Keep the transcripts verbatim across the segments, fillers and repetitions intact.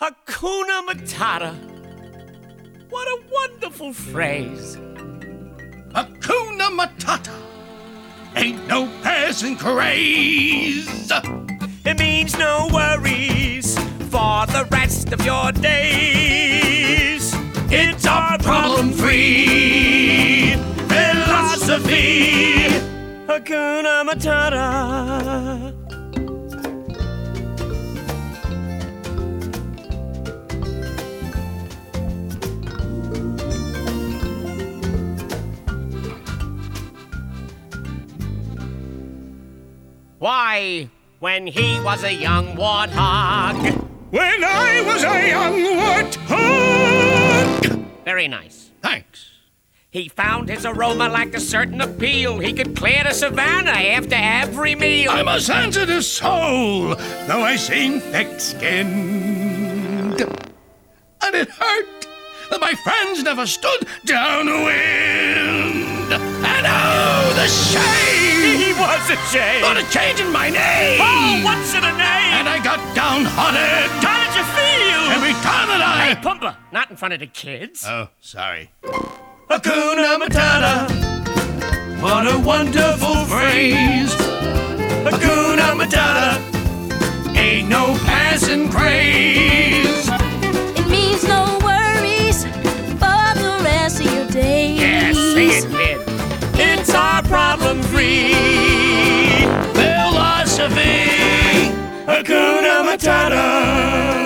Hakuna Matata. What a wonderful phrase. Hakuna Matata. Ain't no passing craze. It means no worries for the rest of your days. It's our problem-free philosophy. Hakuna Matata. Why, when he was a young warthog. When I was a young warthog. Very nice. Thanks. He found his aroma lacked a certain appeal. He could clear the savannah after every meal. I'm a sensitive soul, though I seem thick-skinned. And it hurt that my friends never stood downwind. And oh, the shame! He was ashamed. But a change in my name. Oh, what's in a name? And I got downhearted. How did you feel? Every time that I... Hey, Pumbaa, not in front of the kids. Oh, sorry. Hakuna Matata. What a wonderful phrase. Hakuna Matata. Ain't no passing craze. It means no worries for the rest of your days. Yes, sing it, kid. It's our problem-free philosophy. Hakuna Matata.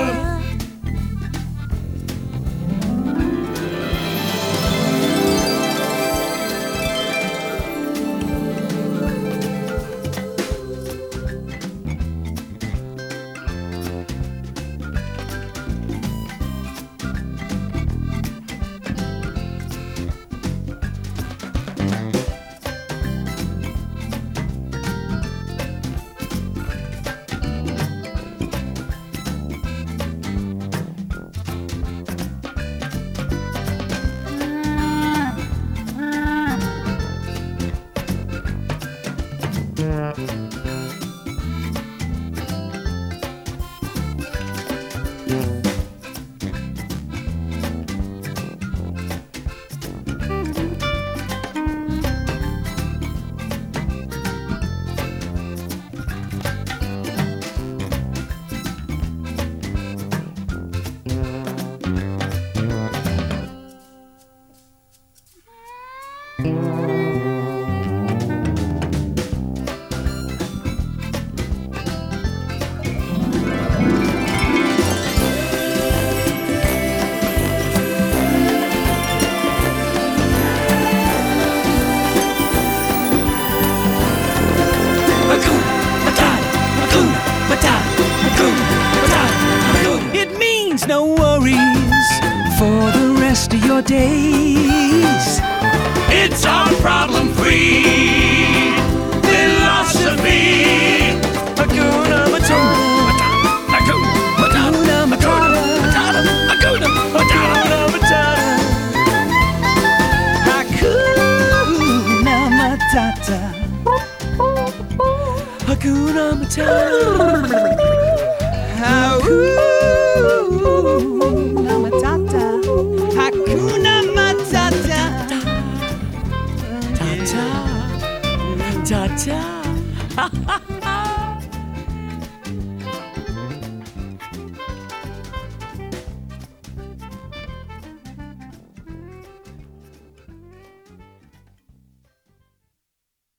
It means no worries for the rest of your days. It's our problem-free philosophy. Hakuna Matata. Hakuna Matata. Hakuna Matata. Hakuna Matata. Hakuna Matata.